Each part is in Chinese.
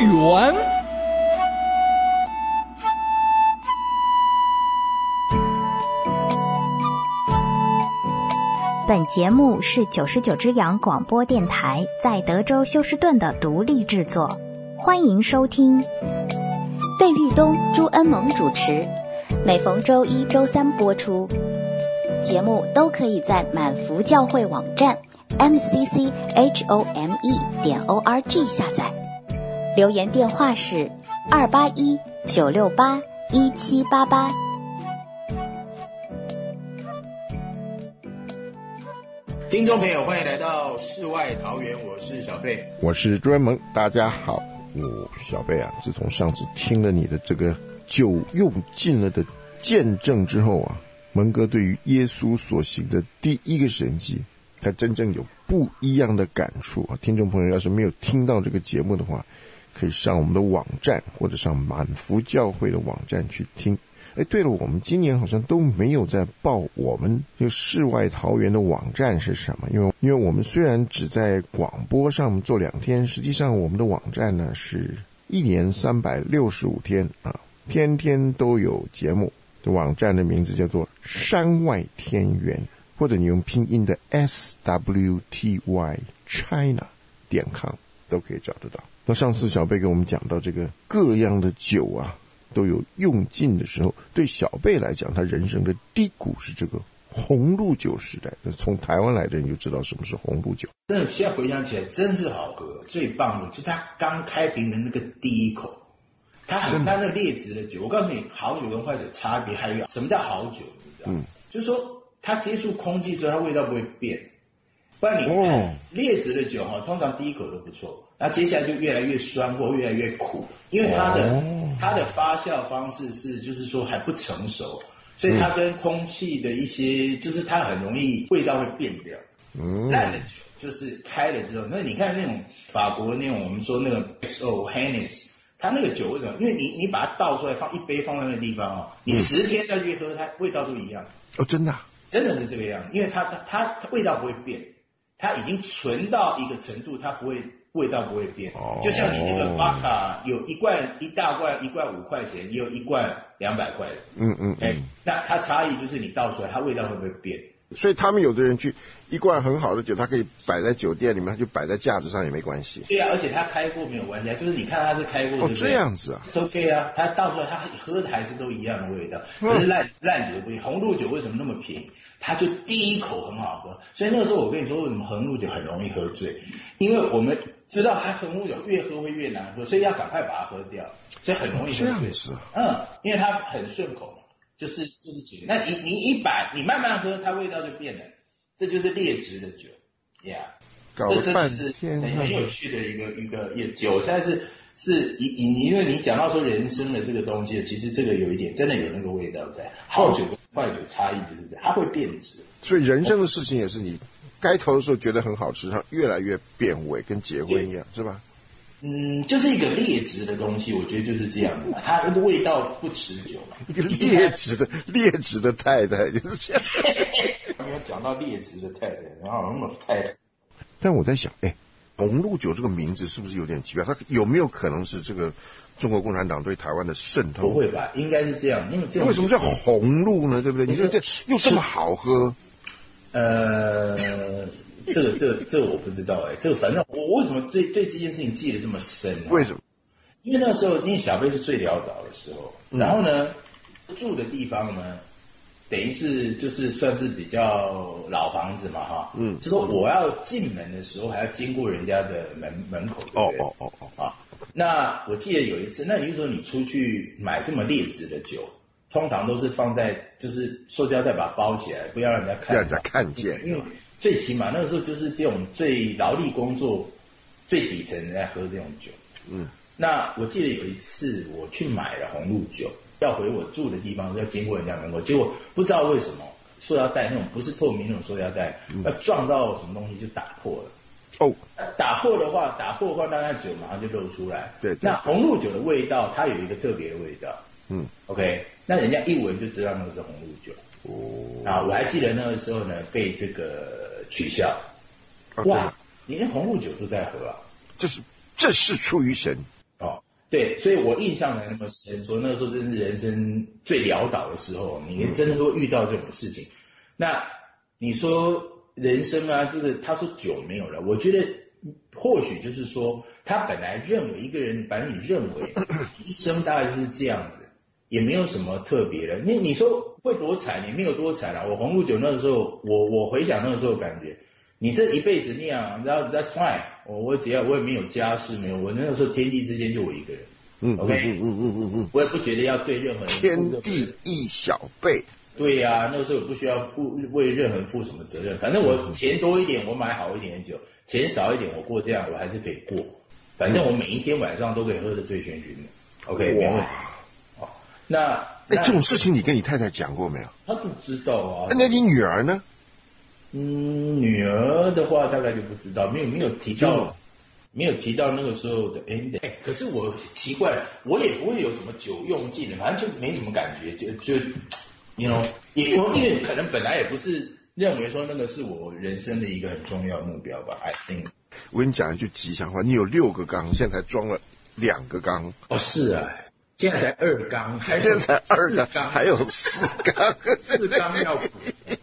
园。 本节目是99只羊广播电台在德州休斯顿的独立制作，欢迎收听。费玉东、朱恩萌主持，每逢周一、周三播出。节目都可以在满福教会网站 mcchome.org 下载。留言电话是281-968-1788。 听众朋友，欢迎来到世外桃源，我是小贝， 我是朱元萌，大家好。小贝啊，自从上次听了你的这个酒用尽了的见证之后啊，蒙哥对于耶稣所行的第一个神迹，才真正有不一样的感触啊。听众朋友要是没有听到这个节目的话，可以上我们的网站或者上满福教会的网站去听。对了，我们今年好像都没有在报我们就世外桃源的网站是什么，因为我们虽然只在广播上做2天，实际上我们的网站呢是1年365天啊，天天都有节目。这网站的名字叫做山外天源，或者你用拼音的 swtychina.com 都可以找得到。那上次小贝给我们讲到这个各样的酒啊都有用尽的时候，对小贝来讲，他人生的低谷是这个红露酒时代。从台湾来的人就知道什么是红露酒。 真的，现在回想起来真是好喝，最棒的就是它刚开瓶的那个第一口，它那个劣质的酒。我告诉你，好酒跟坏酒差别还有什么叫好酒，你知道吗？就是说它接触空气之后，它味道不会变。不然你看劣质的酒通常第一口都不错，那接下来就越来越酸或越来越苦，因为它的发酵方式是就是说还不成熟，所以它跟空气的一些就是它很容易味道会变掉。烂的酒就是开了之后，那你看那种法国那种我们说那个 XO Hennessy， 它那个酒为什么？因为你把它倒出来放一杯放在那个地方你10天再去喝，它味道都一样。 真的啊？ 真的是这个样子，因为它味道不会变。它已经纯到一个程度，它味道不会变。就像你那个 vodka 有一大罐1罐5块钱，也有一罐200块的。那它差异就是你倒出来，它味道会不会变？ 所以他们有的人去一罐很好的酒，它可以摆在酒店里面，它就摆在架子上也没关系。 对啊，而且它开过没有关系，就是你看它是开过，对不对？ 这样子啊， 是 OK 啊，它倒出来它喝的还是都一样的味道。可是烂酒不一样，红露酒为什么那么便宜？它就第一口很好喝，所以那个时候我跟你说为什么红露酒很容易喝醉，因为我们知道它红露酒越喝会越难喝，所以要赶快把它喝掉，所以很容易喝醉。 这样子因为它很顺口嘛，就是酒。那你慢慢喝，它味道就变了，这就是劣质的酒搞了半天很有趣的一个酒，现在是因为你讲到说人生的这个东西，其实这个有一点真的有那个味道在。好酒跟坏酒差异就是这样，它会变质。所以人生的事情也是你该投的时候觉得很好吃，它越来越变味，跟结婚一样，是吧？ 就是一个劣质的东西，我觉得就是这样的，它的味道不持久嘛。 一个劣质的太太就是这样。 没有讲到劣质的太太，然后那么太太。 但我在想，红露酒这个名字是不是有点奇怪？它有没有可能是这个中国共产党对台湾的渗透？ 不会吧，应该是这样。因为什么叫红露呢？对不对？你说这又这么好喝？ 这个我不知道这个反正我为什么对这件事情记得这么深呢？ 为什么？ 因为那时候因为小贝是最潦倒的时候，然后呢住的地方呢等于是就是算是比较老房子嘛就说我要进门的时候还要经过人家的门口，对不对？那我记得有一次，那你就说你出去买这么劣质的酒，通常都是放在就是塑胶袋把它包起来，不要让人家看见，因为最起码那个时候就是这种最劳力工作最底层人在喝这种酒。那我记得有一次我去买了红露酒，要回我住的地方要经过人家门口，结果不知道为什么塑料袋那种不是透明那种塑料袋，要撞到什么东西就打破了。打破的话，当然酒马上就漏出来。对。那红露酒的味道，它有一个特别的味道。OK， 那人家一闻就知道那个是红露酒。我还记得那个时候呢，被这个取笑。哇，你连红露酒都在喝啊？ 这是出于神。 对，所以我印象才那么深，说那个时候真是人生最潦倒的时候，你真的会遇到这种事情。那你说人生啊，这个他说酒没有了，我觉得或许就是说，他本来认为一个人，反正你认为一生大概就是这样子，也没有什么特别的。你说会多惨，也没有多惨啊。我红露酒那个时候，我回想那个时候感觉，你这一辈子那样，然后 that's fine。我只要我也没有家室，没有，我那个时候天地之间就我一个人。OK， 我也不觉得要对任何人天地一小辈。 对呀，那个时候我不需要为任何人负什么责任，反正我钱多一点，我买好一点的酒；钱少一点，我过这样我还是可以过。反正我每一天晚上都可以喝得醉醺醺的。OK， 没问题。哦，那这种事情你跟你太太讲过没有？ 她不知道啊。 那你女儿呢？ 女儿的话大概就不知道，没有提到那个时候的 ending。可是我奇怪了，我也不会有什么酒用尽的，反正就没什么感觉，就you know， 因为可能本来也不是认为说那个是我人生的一个很重要的目标吧。I think。 我跟你讲一句吉祥话，你有6个缸，现在才装了2个缸。 哦，是啊。现在才2缸， 现在才2缸，还有4缸 ，4缸要补。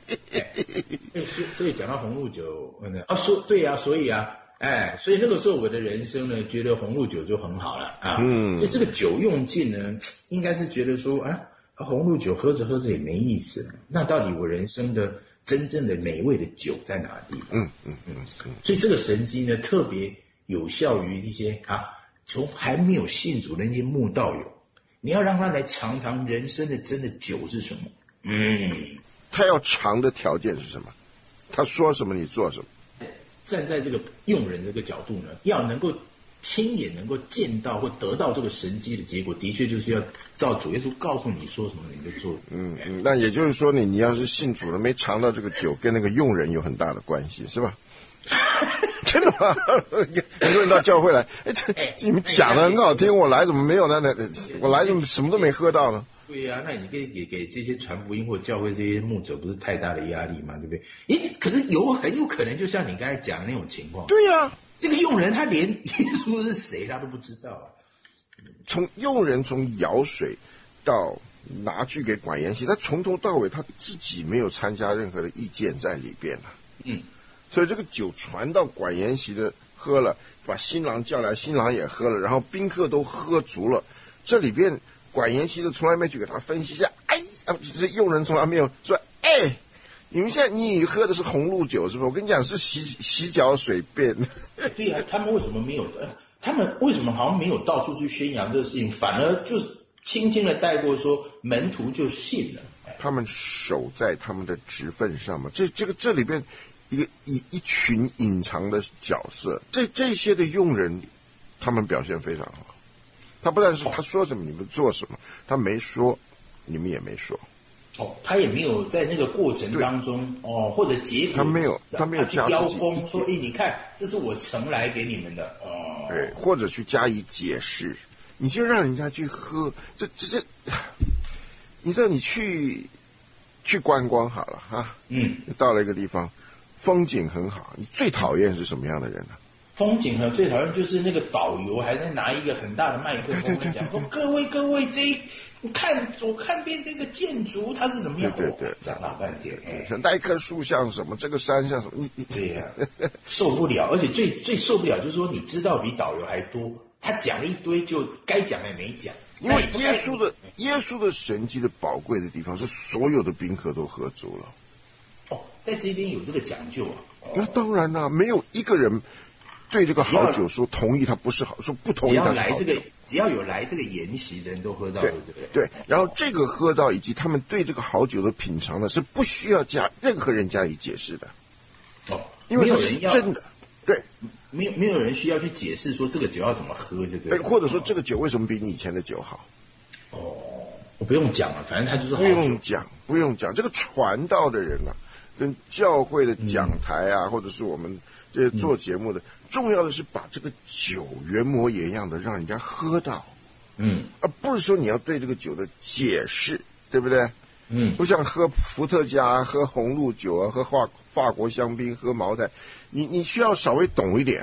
所以讲到红露酒，对啊，所以那个时候我的人生呢，觉得红露酒就很好了啊。所以这个酒用尽呢，应该是觉得说红露酒喝着喝着也没意思了。那到底我人生的真正的美味的酒在哪地方？所以这个神机呢，特别有效于一些从还没有信主的那些慕道友。你要让他来尝尝人生的真的酒是什么？ 他要尝的条件是什么？他说什么你做什么？ 站在这个用人这个角度呢，要能够亲眼能够见到或得到这个神迹的结果，的确就是要照主耶稣告诉你说什么你就做。 那也就是说你要是信主了没尝到这个酒，跟那个用人有很大的关系，是吧？真的吗？很多人到教会来，你们讲的很好听，我来怎么没有呢？我来怎么什么都没喝到呢？ 对呀，那你可以给这些传福音或教会这些牧者不是太大的压力吗？对不对？可是很有可能就像你刚才讲的那种情况。 对呀， 这个用人他连耶稣是谁他都不知道从用人从舀水到拿去给管筵席，他从头到尾他自己没有参加任何的意见在里边所以这个酒传到管筵席的喝了，把新郎叫来，新郎也喝了，然后宾客都喝足了，这里边管筵席的从来没去给他分析一下，这用人从来没有说，你们现在你喝的是红露酒是吧？我跟你讲是洗脚水变。 对呀，他们为什么没有？他们为什么好像没有到处去宣扬这个事情，反而就轻轻的带过说门徒就信了？ 他们守在他们的职分上嘛，这里边一群隐藏的角色，这些的用人，他们表现非常好。他不但是他说什么你们做什么，他没说你们也没说。 他也没有在那个过程当中或者结果他没有加邀功说你看这是我呈来给你们的对，或者去加以解释，你就让人家去喝，这你知道你去观光好了到了一个地方风景很好，你最讨厌是什么样的人呢？ 风景很最讨厌就是那个导游还在拿一个很大的麦克风讲说各位你看左看边这个建筑它是怎么样？ 对， 讲老半天那一棵树像什么，这个山像什么？ 对呀，受不了，而且最受不了就是说你知道比导游还多，他讲了一堆就该讲的没讲。 因为耶稣的神迹的宝贵的地方是所有的宾客都喝足了。 在这边有这个讲究那当然啦，没有一个人对这个好酒说同意它不是好，说不同意它是好酒。 只要有来这个筵席的人都喝到，对不对？ 对，然后这个喝到以及他们对这个好酒的品尝呢，是不需要任何人加以解释的。因为它是真的。对， 没有人需要去解释说这个酒要怎么喝，就对。 或者说这个酒为什么比你以前的酒好？ 我不用讲了，反正它就是好酒。不用讲，这个传道的人啊，跟教会的讲台啊，或者是我们这些做节目的，重要的是把这个酒原模原样的让人家喝到，而不是说你要对这个酒的解释，对不对？不像喝伏特加、喝红露酒啊、喝法国香槟、喝茅台，你需要稍微懂一点，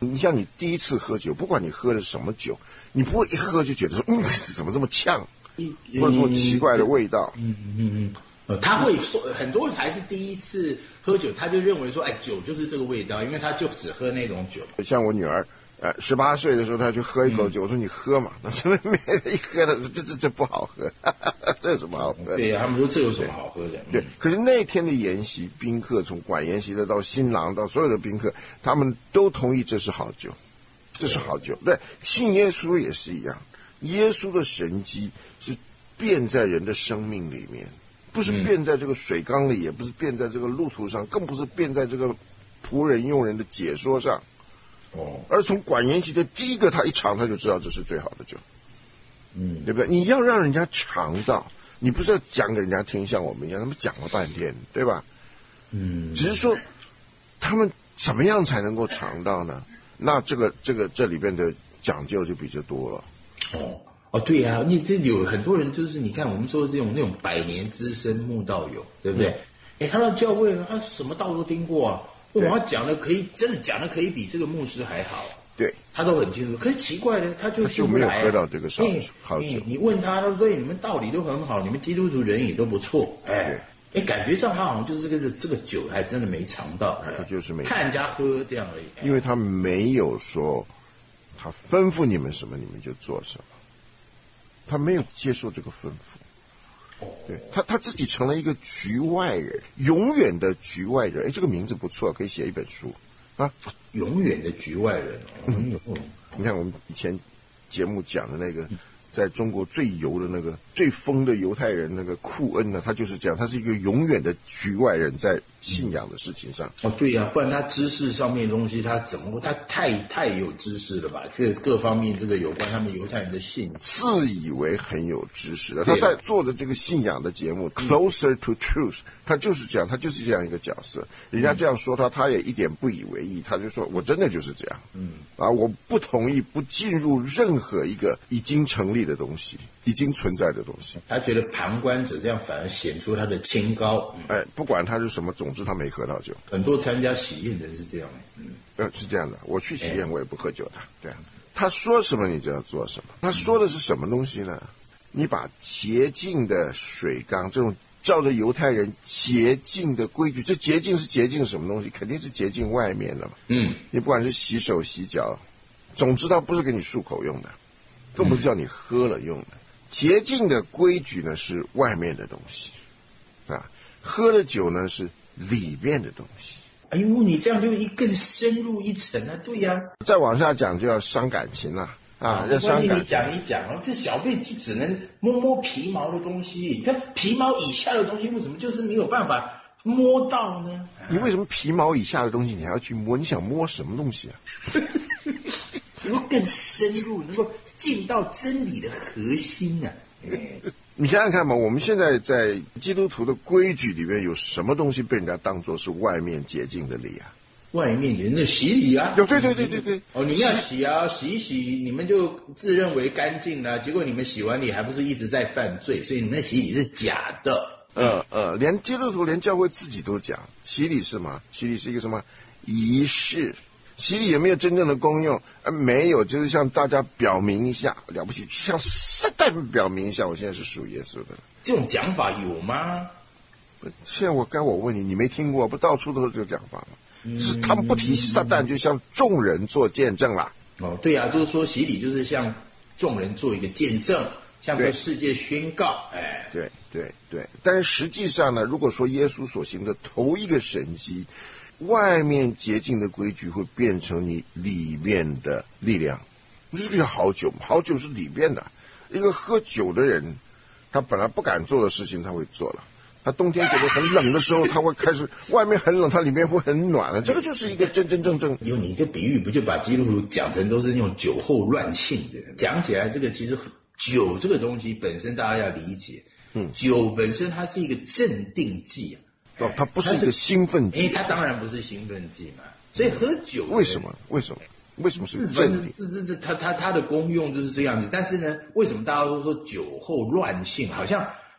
你像你第一次喝酒，不管你喝的什么酒，你不会一喝就觉得说怎么这么呛，或者说奇怪的味道。 他会说，很多人还是第一次喝酒，他就认为说，酒就是这个味道，因为他就只喝那种酒。 像我女儿，18岁的时候，她就喝一口酒，我说你喝嘛，她说没一喝的，这不好喝，这有什么好喝的？ 对呀，他们说这有什么好喝的？ 对，可是那天的筵席，宾客从管筵席的到新郎到所有的宾客，他们都同意这是好酒，这是好酒。对，信耶稣也是一样，耶稣的神迹是变在人的生命里面。不是变在这个水缸里，也不是变在这个路途上，更不是变在这个仆人用人的解说上。而从管筵席的第一个，他一尝他就知道这是最好的酒。对不对？你要让人家尝到，你不是要讲给人家听，像我们一样，他们讲了半天，对吧？只是说他们怎么样才能够尝到呢？那这里边的讲究就比较多了。 对呀，你这有很多人就是你看我们说那种100年资深慕道友，对不对？他到教会了，他什么道都听过啊，他讲的可以，真的讲的可以比这个牧师还好。 对， 他都很清楚。可是奇怪的，他就没有喝到这个好酒。 你问他说你们道理都很好，你们基督徒人也都不错，感觉上他好像就是这个酒还真的没尝到， 他就是没看人家喝这样而已。 因为他没有说他吩咐你们什么，你们就做什么。他没有接受这个吩咐，对，他自己成了一个局外人，永远的局外人。这个名字不错，可以写一本书啊。 永远的局外人。 你看我们以前节目讲的那个，在中国最油的那个最疯的犹太人那个库恩呢，他就是这样，他是一个永远的局外人，在信仰的事情上。 对呀，不然他知识上面的东西，他太有知识了吧？这各方面这个有关他们犹太人的信， 自以为很有知识了。他在做的这个信仰的节目 Closer to Truth， 他就是这样，他就是这样一个角色。人家这样说他也一点不以为意，他就说我真的就是这样。我不同意不进入任何一个已经成立的东西，已经存在的东西。 他觉得旁观者这样反而显出他的清高。 不管他是什么，总之他没喝到酒。 很多参加喜宴的人是这样是这样的。我去喜宴我也不喝酒的。对啊，他说什么你就要做什么。他说的是什么东西呢？你把洁净的水缸，这种照着犹太人洁净的规矩，这洁净是洁净什么东西？肯定是洁净外面的嘛。你不管是洗手洗脚，总之他不是给你漱口用的，更不是叫你喝了用的。洁净的规矩呢是外面的东西啊，喝了酒呢是里面的东西。 你这样就更深入一层啊。对呀， 再往下讲就要伤感情了要伤感情。你讲这小辈就只能摸皮毛的东西，这皮毛以下的东西为什么就是没有办法摸到呢？ 你为什么皮毛以下的东西你还要去摸？你想摸什么东西啊？ 能够更深入，能够进到真理的核心啊。 你想想看嘛，我们现在在基督徒的规矩里面有什么东西被人家当作是外面洁净的礼啊？ 外面洁净的洗礼啊？ 对。 你要洗啊，洗一洗，你们就自认为干净了，结果你们洗完礼还不是一直在犯罪，所以你们的洗礼是假的。 连基督徒连教会自己都讲，洗礼是什么？洗礼是一个什么仪式？洗礼有没有真正的功用？没有，就是向大家表明一下，了不起，向撒旦表明一下，我现在是属耶稣的。 这种讲法有吗？ 现在我问你，你没听过？不到处都是这个讲法吗？是他们不提撒旦，就向众人做见证啦。 对啊，就是说洗礼就是向众人做一个见证，向这个世界宣告。 对。但是实际上呢，如果说耶稣所行的头一个神迹，外面洁净的规矩会变成你里面的力量。这个叫好酒，好酒是里面的。一个喝酒的人，他本来不敢做的事情他会做了。他冬天觉得很冷的时候，他会开始外面很冷，他里面会很暖了。这个就是一个真正。 你这比喻不就把基督徒讲成都是那种酒后乱性的？讲起来这个其实酒这个东西本身大家要理解，酒本身它是一个镇定剂啊。 它不是一个兴奋剂。 它当然不是兴奋剂嘛。所以喝酒为什么是镇定？ 它的功用就是这样子。但是呢，为什么大家都说酒后乱性？好像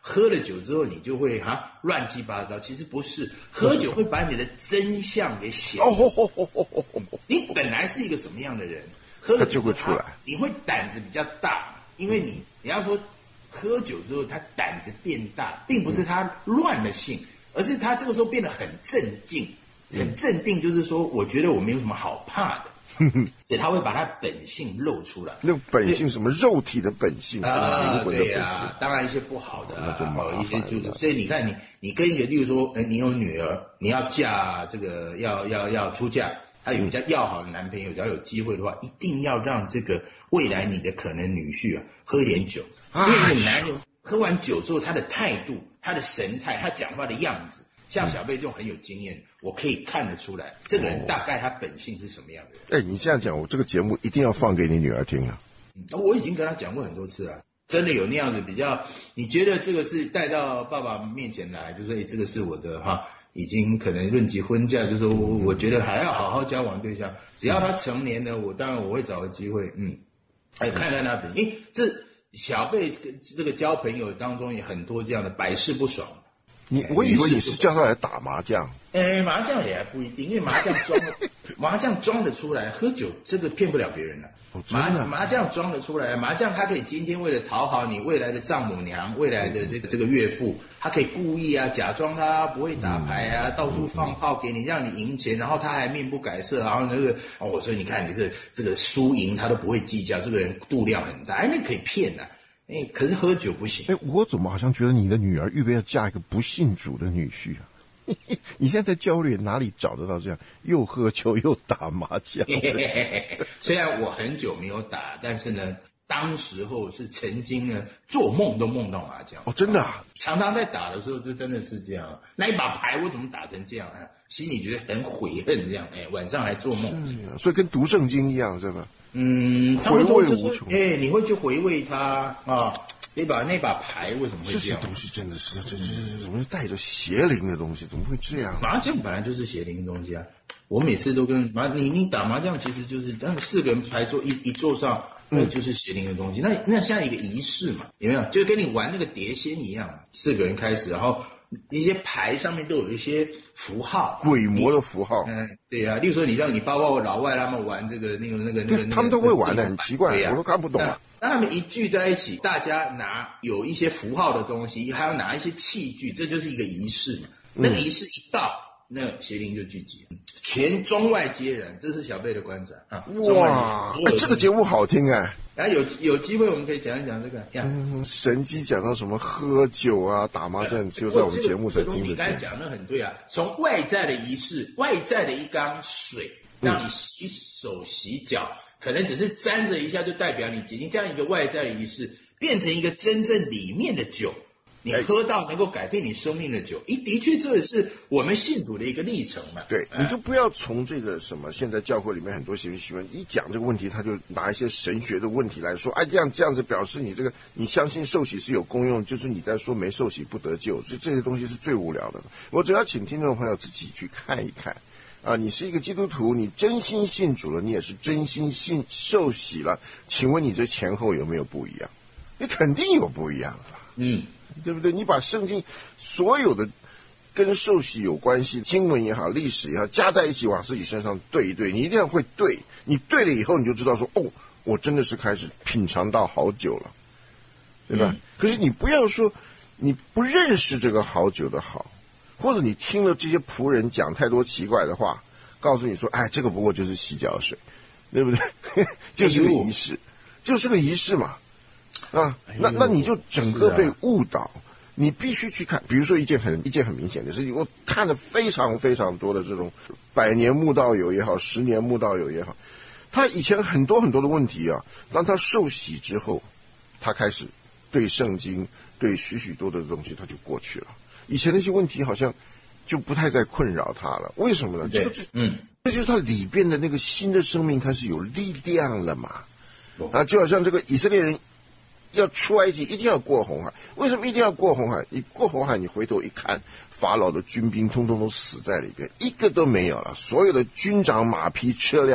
喝了酒之后你就会乱七八糟，其实不是，喝酒会把你的真相给显露。你本来是一个什么样的人，喝了酒就会出来， 你会胆子比较大，因为你要说喝酒之后他胆子变大，并不是他乱了性，而是他这个时候变得很镇静，很镇定，就是说我觉得我没有什么好怕的。所以他会把他本性露出来。 那本性什么肉体的本性灵魂的本性， 当然一些不好的那就麻烦了。 一些就是，所以你看你跟一个，例如说，你有女儿，你要嫁这个要出嫁，他有比较要好的男朋友，只要有机会的话，一定要让这个未来你的可能女婿喝一点酒，因为男人喝完酒之后，他的态度、他的神态、他讲话的样子。像小贝这种很有经验，我可以看得出来，这个人大概他本性是什么样的人。 你这样讲，我这个节目一定要放给你女儿听啊。 我已经跟他讲过很多次了，真的有那样子比较，你觉得这个是带到爸爸面前来，就说这个是我的已经可能论及婚嫁，就说我觉得还要好好交往对象，只要他成年了，当然我会找个机会，看看他本性。这小贝这个交朋友当中也很多这样的百试不爽。 我以为你是叫他来打麻将。 麻将也还不一定，因为麻将装得出来，喝酒这个骗不了别人了。麻将装得出来，麻将他可以今天为了讨好你未来的丈母娘、未来的这个岳父，他可以故意假装他不会打牌到处放炮给你，让你赢钱，然后他还面不改色，然后所以你看这个输赢他都不会计较，这个人度量很大，那可以骗的。可是喝酒不行。 我怎么好像觉得你的女儿预备要嫁一个不信主的女婿啊？你现在在教会哪里找得到这样又喝酒又打麻将的？ 虽然我很久没有打，但是呢，当时候是曾经呢做梦都梦到麻将。 真的啊？ 常常在打的时候就真的是这样，那一把牌我怎么打成这样心里觉得很悔恨这样，晚上还做梦。 所以跟读圣经一样是吧？ 差不多就是你会去回味它那把牌为什么会这样？ 这些东西真的是这怎么带着邪灵的东西？怎么会这样？ 麻将本来就是邪灵的东西啊！我每次都跟你打麻将，其实就是让4个人牌桌一桌上，那就是邪灵的东西。那像一个仪式嘛，有没有？就跟你玩那个碟仙一样，4个人开始，然后一些牌上面都有一些符号， 鬼魔的符号。 对啊，例如说你包括老外他们玩这个那个， 他们都会玩的，很奇怪，我都看不懂啊。 当他们一聚在一起，大家拿有一些符号的东西，还要拿一些器具，这就是一个仪式嘛。那个仪式一到，那邪灵就聚集，全中外皆然。这是小贝的观察哇，这个节目好听然后有机会我们可以讲一讲这个。 神机讲到什么喝酒啊、打麻将，就在我们节目才听得见。 你刚才讲的很对啊，从外在的仪式，外在的一缸水，让你洗手洗脚。可能只是沾着一下就代表你洁净，这样一个外在的仪式变成一个真正里面的酒，你喝到能够改变你生命的酒，的确这也是我们信徒的一个历程嘛。 对，你就不要从这个什么现在教会里面很多喜欢一讲这个问题，他就拿一些神学的问题来说，这样子表示你相信受洗是有功用，就是你在说没受洗不得救，这些东西是最无聊的。我只要请听众朋友自己去看一看。你是一个基督徒，你真心信主了，你也是真心受洗了，请问你这前后有没有不一样？你肯定有不一样的，对不对？你把圣经所有的跟受洗有关系经文也好，历史也好，加在一起往自己身上对一对，你一定要会对，你对了以后你就知道说，我真的是开始品尝到好酒了，对吧？可是你不要说你不认识这个好酒的好，或者你听了这些仆人讲太多奇怪的话，告诉你说，这个不过就是洗脚水，对不对？就是个仪式，就是个仪式嘛。那你就整个被误导。你必须去看，比如说一件很明显的事情，我看了非常非常多的这种100年慕道友也好，10年慕道友也好，他以前很多很多的问题当他受洗之后，他开始对圣经对许多的东西他就过去了。以前那些问题好像就不太再困扰他了，为什么呢？这就是他里边的那个新的生命开始有力量了嘛。就好像这个以色列人要出埃及一定要过红海，为什么一定要过红海？你过红海，你回头一看，法老的军兵通通都死在里边，一个都没有了，所有的军长、马匹、车辆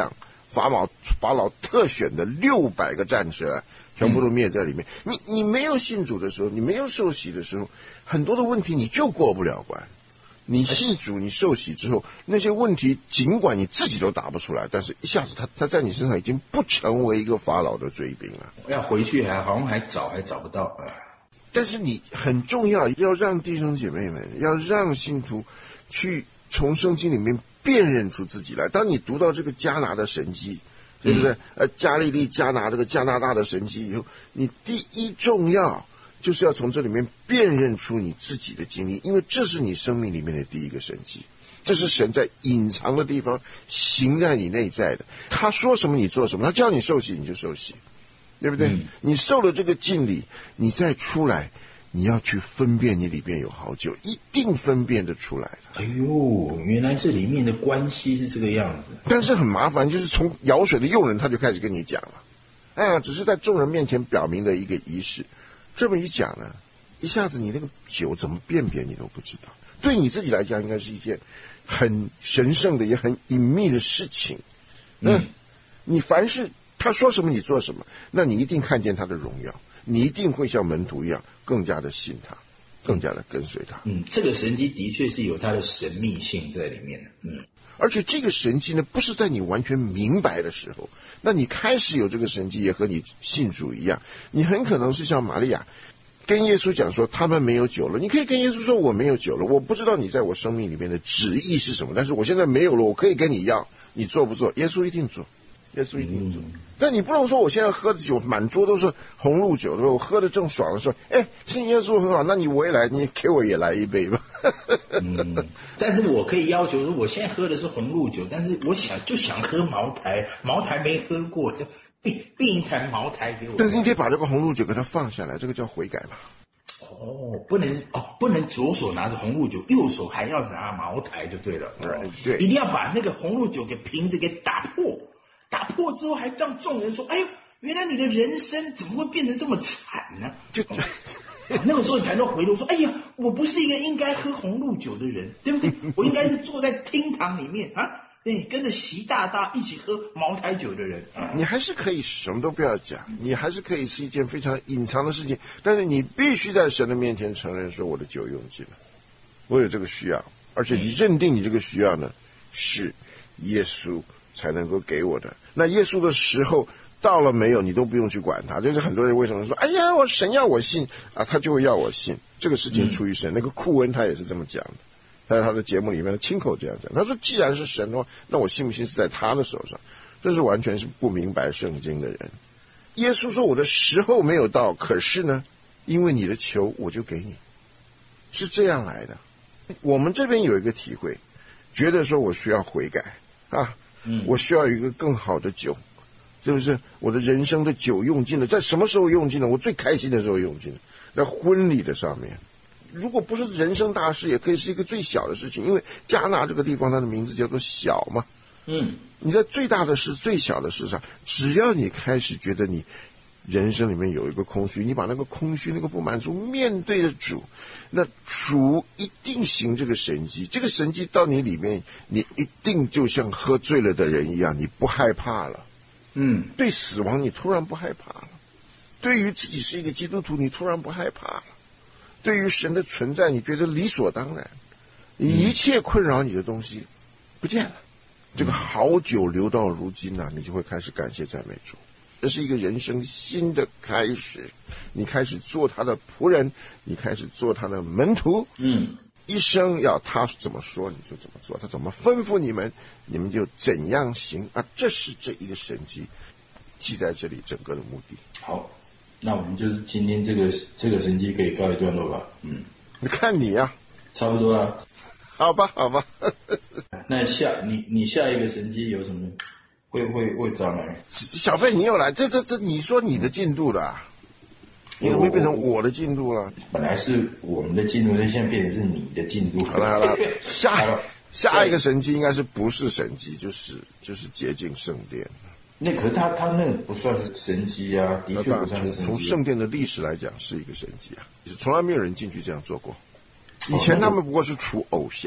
法老特选的600个战车全部都灭在里面。你没有信主的时候，你没有受洗的时候，很多的问题你就过不了关。你信主，你受洗之后，那些问题尽管你自己都答不出来，但是一下子他在你身上已经不成为一个法老的追兵了。 要回去好像还找不到。 但是你很重要，要让弟兄姐妹们，要让信徒去从圣经里面辨认出自己来。当你读到这个加拿的神迹，对不对？加利利、加拿这个加拿大的神迹以后，你第一重要就是要从这里面辨认出你自己的经历，因为这是你生命里面的第一个神迹，这是神在隐藏的地方行在你内在的。他说什么你做什么，他叫你受洗你就受洗，对不对？你受了这个浸礼，你再出来，你要去分辨你里边有好酒，一定分辨得出来的。 哎呦，原来这里面的关系是这个样子。 但是很麻烦，就是从舀水的佣人他就开始跟你讲了，只是在众人面前表明的一个仪式。这么一讲呢，一下子你那个酒怎么辨别你都不知道。对你自己来讲，应该是一件很神圣的也很隐秘的事情。你凡是他说什么你做什么，那你一定看见他的荣耀，你一定会像门徒一样更加的信他，更加的跟随他。 这个神迹的确是有它的神秘性在里面的。 而且这个神迹呢，不是在你完全明白的时候，那你开始有这个神迹，也和你信主一样，你很可能是像玛利亚跟耶稣讲说他们没有酒了，你可以跟耶稣说我没有酒了，我不知道你在我生命里面的旨意是什么，但是我现在没有了，我可以跟你要，你做不做？耶稣一定做，耶稣一定做。但你不能说我现在喝的酒满桌都是红露酒，对吧？我喝的正爽的时候，信耶稣很好，那我也来，你给我也来一杯吧。 但是我可以要求说，我现在喝的是红露酒，但是我想喝茅台，茅台没喝过，就并一坛茅台给我。 但是你得把这个红露酒给它放下来，这个叫悔改嘛。 不能左手拿着红露酒，右手还要拿茅台就对了。对，一定要把那个红露酒给瓶子给打破。打破之后还让众人说，哎呦，原来你的人生怎么会变成这么惨呢？那个时候你才能回头说，哎呀，我不是一个应该喝红露酒的人，对不对？我应该是坐在厅堂里面对，跟着习大大一起喝茅台酒的人。 你还是可以什么都不要讲，你还是可以是一件非常隐藏的事情，但是你必须在神的面前承认说，我的酒用尽了，我有这个需要，而且你认定你这个需要呢，是耶稣才能够给我的。那耶稣的时候到了没有，你都不用去管他。就是很多人为什么说，哎呀，我神要我信他就会要我信，这个事情出于神。那个库恩他也是这么讲的，他在他的节目里面的亲口这样讲，他说既然是神的话，那我信不信是在他的手上。这是完全是不明白圣经的人。耶稣说我的时候没有到，可是呢，因为你的求我就给你，是这样来的。我们这边有一个体会，觉得说我需要悔改我需要有一个更好的酒，是不是？我的人生的酒用尽了，在什么时候用尽了？我最开心的时候用尽了，在婚礼的上面。如果不是人生大事，也可以是一个最小的事情，因为加纳这个地方它的名字叫做小嘛。你在最大的事最小的事上，只要你开始觉得你人生里面有一个空虚，你把那个空虚那个不满足面对着主，那主一定行这个神迹，这个神迹到你里面，你一定就像喝醉了的人一样，你不害怕了。对死亡你突然不害怕了，对于自己是一个基督徒你突然不害怕了，对于神的存在你觉得理所当然，一切困扰你的东西不见了。这个好酒留到如今你就会开始感谢赞美主。这是一个人生新的开始，你开始做他的仆人，你开始做他的门徒。一生要他怎么说你就怎么做，他怎么吩咐你们，你们就怎样行这是这一个神迹记在这里整个的目的。 好，那我们就是今天这个神迹可以告一段落吧。 你看你差不多了。 好吧那你下一个神迹有什么？会找哪？ 小贝你又来，这你说你的进度了你怎么会变成我的进度了？ 本来是我们的进度，现在变成是你的进度。 好了下一个神迹应该是不是神迹，就是洁净圣殿。 那可是他那个不算是神迹的确不算是神迹。 从圣殿的历史来讲是一个神迹从来没有人进去这样做过。以前他们不过是除偶像，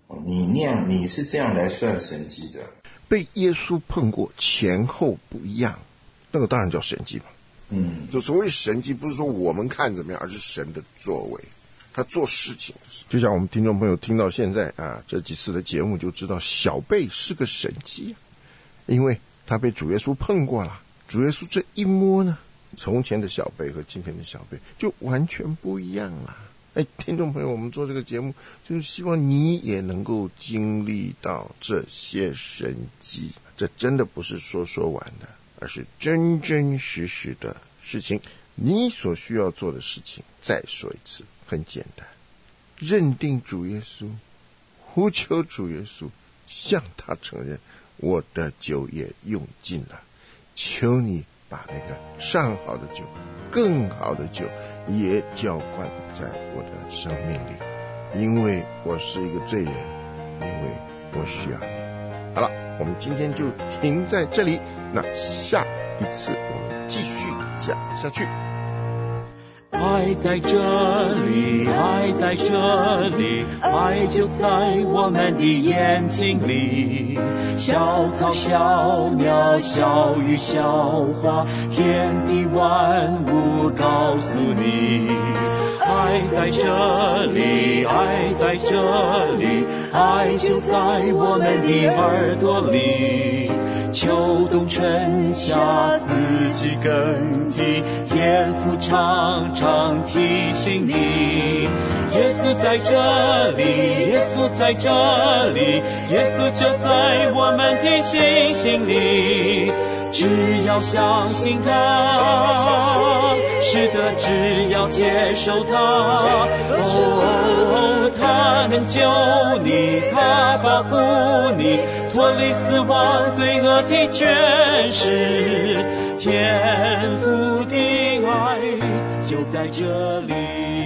你是这样来算神迹的？ 被耶稣碰过，前后不一样，那个当然叫神迹嘛。就所谓神迹，不是说我们看怎么样，而是神的作为，他做事情。就像我们听众朋友听到现在这几次的节目就知道，小贝是个神迹因为他被主耶稣碰过了。主耶稣这一摸呢，从前的小贝和今天的小贝就完全不一样了。听众朋友，我们做这个节目就是希望你也能够经历到这些神迹，这真的不是说完的，而是真真实实的事情。你所需要做的事情，再说一次，很简单，认定主耶稣，呼求主耶稣，向他承认，我的酒也用尽了，求你把那个上好的酒，更好的酒也浇灌在我的生命里，因为我是一个罪人，因为我需要你。好了，我们今天就停在这里，那下一次我们继续讲下去。 爱在这里，爱在这里，爱就在我们的眼睛里。小草小鸟小鱼小花，天地万物告诉你，爱在这里，爱在这里，爱就在我们的耳朵里。秋冬春夏四季更替，天父常常提醒你，耶稣在这里，耶稣在这里，耶稣就在我们的心里。只要相信他，是的，只要接受他，他能救你，他保护你，脱离死亡罪恶的权势，天父的爱就在这里。